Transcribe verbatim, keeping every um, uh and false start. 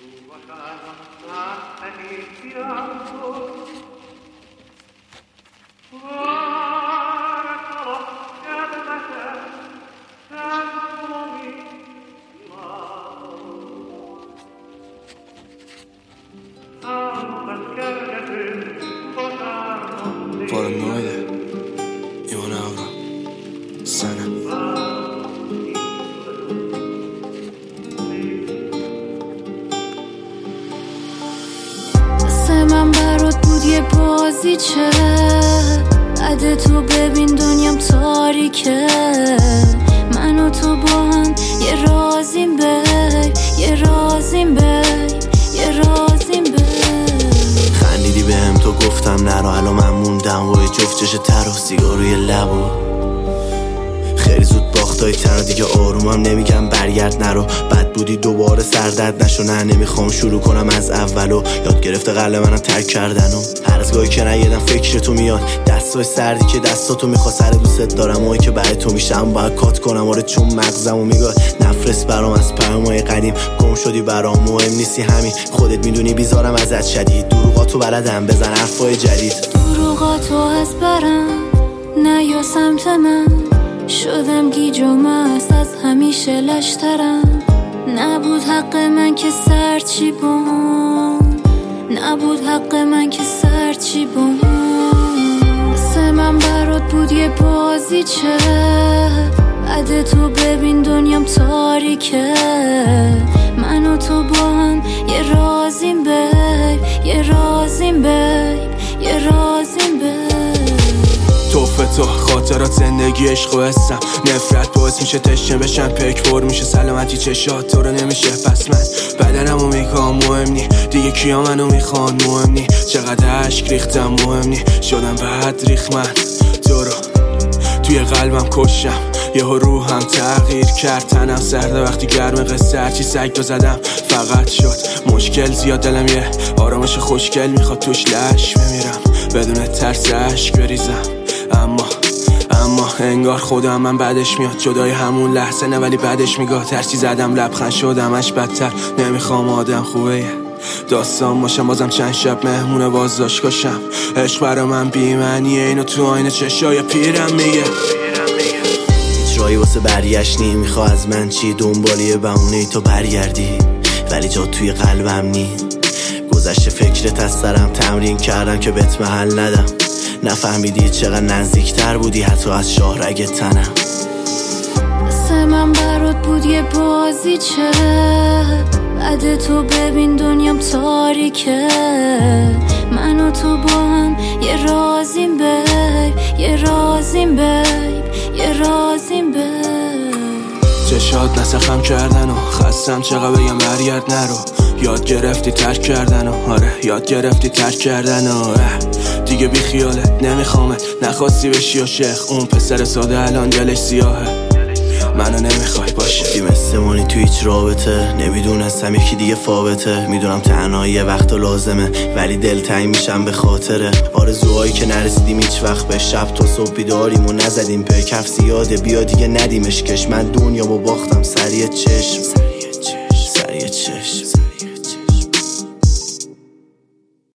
Paranoide, Ivana Aura, Sana. مثل من برات بود یه بازیچه، بعد تو ببین دنیام تاریکه. من و تو با هم یه رازیم بیب، یه رازیم بیب، یه رازیم بیب. خندیدی بهم تو گفتم نرو، الان من موندم و یه جفت چش تر و سیگار روی لبو. خیلی زود باختای تر دیگه آرومم نمیگم برگرد نرو. بد بودی دوباره سردرد نشو، نه نمیخوام شروع کنم از اولو. یاد گرفته قلب منم ترک کردنو. هر از گاهی که نیدم فکر تو میاد، دستای سردی که دستاتو میخوا سر دوست دارم. اونی که برای تو میشم باید کات کنم آره، چون مغزمو میگاد نفرست برام از پیامای قدیم. گم شدی برام مهم نیستی همین، خودت میدونی بیزارم ازت شدید. دروغاتو بلدم بزن حرفای جدید. دروغاتو از برم نیا سمت من، شدم گیج و مست از همیشه لشترم. نبود حق من که سرچی بوم، نبود حق من که سرچی بوم. مثل من برات بود یه بازیچه، بعد تو ببین دنیام تاریکه. من و تو با هم یه رازیم بیب، یه رازیم بیب، یه رازیم بیب. توفه تو خاطرات زندگی عشق و حسم، نفرت باعث میشه تشنه بشم، پک پر میشه سلامتی چشات تو رو نمیشه. پس من بدنمو میخوام مهم نی دیگه، کیا منو میخوان مهم نی. چقدر عشق ریختم مهم نی، شدم بعد ریخ من تو رو توی قلبم کشم. یهو روحم تغییر کرد، تنم سرده وقتی گرم قصه. هرچی سگ دو زدم فقط شد مشکل زیاد. دلم یه آرامش خوشگل میخواد توش لش بمیرم، بدون ترس عشق بریزم. اما اما انگار خودم من بعدش میاد، جدای همون لحظه نه ولی بعدش میگاه. ترسی زدم لبخند شدم اش بدتر، نمیخوام آدم خوبه داستان باشم. بازم چند شب مهمونه باز داشت کشم. عشق برا من بیمعنیه، اینو تو آینه چشای پیرم میگه. جایی واسه برگشت نی، میخوا از من چی؟ دنبالی بهونه ای تو برگردی ولی جا توی قلبم نی. گذشته فکرت از سرم، تمرین کردم که بهت محل ندم. نفهمیدی چقدر نزدیکتر بودی حتی از شاهرگ تنم. مثل من برات بود یه بازیچه، بعد تو ببین دنیام تاریکه. من و تو با هم یه رازیم بیب، یه رازیم بیب، یه رازیم بیب. چشات نسخم کردن و خستم چقدر بگم برگرد نرو. یاد گرفتی ترک کردن و آره یاد گرفتی ترک کردن و دیگه بی خیالت نمیخوامت. نخواستی بشی و شیخ اون پسر ساده الان دلش سیاهه. منو نمیخوای باشه دی مثل مانی تو هیچ رابطه، نمیدونستم یکی دیگه فابته. میدونم تنهایی یه وقت لازمه ولی دلتنگ میشم به خاطره. آرزوهایی که نرسیدیم هیچ وقت به، شب تا صبح بیداریم و نزدیم په. کف زیاده بیا دیگه ندیمش کش، من دنیا با باختم سریع چشم، سریع چشم، سریع چشم.